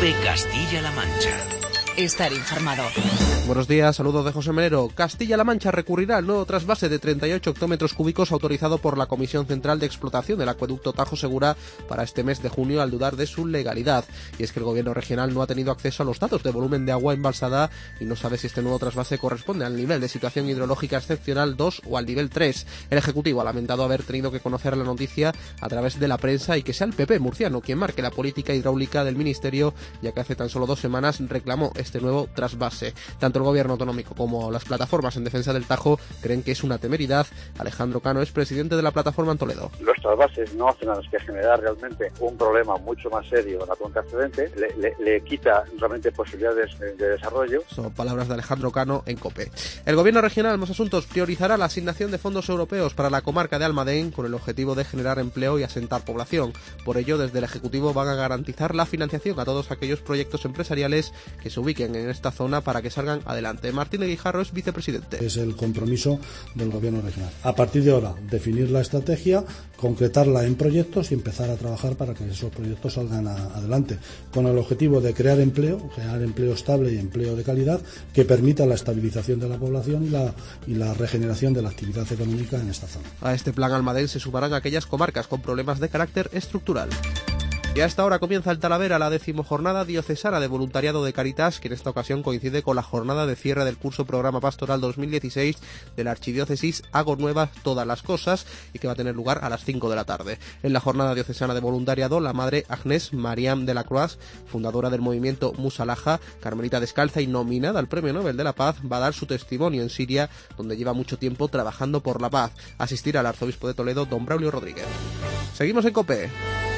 COPE Castilla-La Mancha. Estar informado. Buenos días, saludos de José Melero. Castilla-La Mancha recurrirá al nuevo trasvase de 38 hectómetros cúbicos autorizado por la Comisión Central de Explotación del Acueducto Tajo Segura para este mes de junio, al dudar de su legalidad. Y es que el gobierno regional no ha tenido acceso a los datos de volumen de agua embalsada y no sabe si este nuevo trasvase corresponde al nivel de situación hidrológica excepcional 2 o al nivel 3. El Ejecutivo ha lamentado haber tenido que conocer la noticia a través de la prensa y que sea el PP murciano quien marque la política hidráulica del Ministerio, ya que hace tan solo 2 semanas reclamó este nuevo trasvase. Tanto el gobierno autonómico como las plataformas en defensa del Tajo creen que es una temeridad. Alejandro Cano es presidente de la plataforma en Toledo. Los trasvases no hacen más que generar realmente un problema mucho más serio en la cuenca excedente, le quita realmente posibilidades de desarrollo. Son palabras de Alejandro Cano en COPE. El gobierno regional, más asuntos, priorizará la asignación de fondos europeos para la comarca de Almadén con el objetivo de generar empleo y asentar población. Por ello, desde el Ejecutivo van a garantizar la financiación a todos aquellos proyectos empresariales que se ubiquen en esta zona para que salgan adelante. Martín Guijarro es vicepresidente. Es el compromiso del gobierno regional. A partir de ahora, definir la estrategia, concretarla en proyectos y empezar a trabajar para que esos proyectos salgan adelante, con el objetivo de crear empleo, generar empleo estable y empleo de calidad que permita la estabilización de la población y la regeneración de la actividad económica en esta zona. A este plan Almadén se sumarán aquellas comarcas con problemas de carácter estructural. Y a esta hora comienza el Talavera, la 10ª jornada diocesana de voluntariado de Cáritas, que en esta ocasión coincide con la jornada de cierre del curso Programa Pastoral 2016 de la Archidiócesis Hago Nuevas Todas las Cosas, y que va a tener lugar a las 5 de la tarde. En la jornada diocesana de voluntariado, la madre Agnès Mariam de la Croix, fundadora del movimiento Musalaja, carmelita descalza y nominada al Premio Nobel de la Paz, va a dar su testimonio en Siria, donde lleva mucho tiempo trabajando por la paz. Asistirá al arzobispo de Toledo, don Braulio Rodríguez. Seguimos en COPE.